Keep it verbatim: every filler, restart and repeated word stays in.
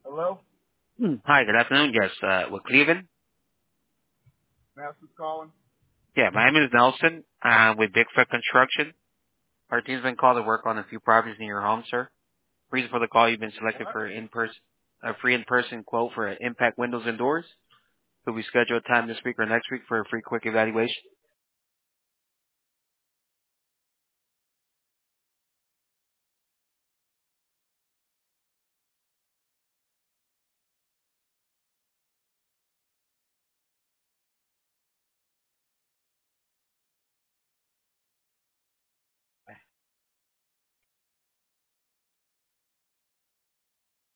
Hello? Hmm. Hi, good afternoon. Yes, uh, with Cleveland. Master's calling? Yeah, my name is Nelson. Uh, with Bigfoot Construction. Our team's been called to work on a few properties near your home, sir. Reason for the call: you've been selected What? for in-person, a free in-person quote for impact windows and doors. Could we schedule a time this week or next week for a free quick evaluation?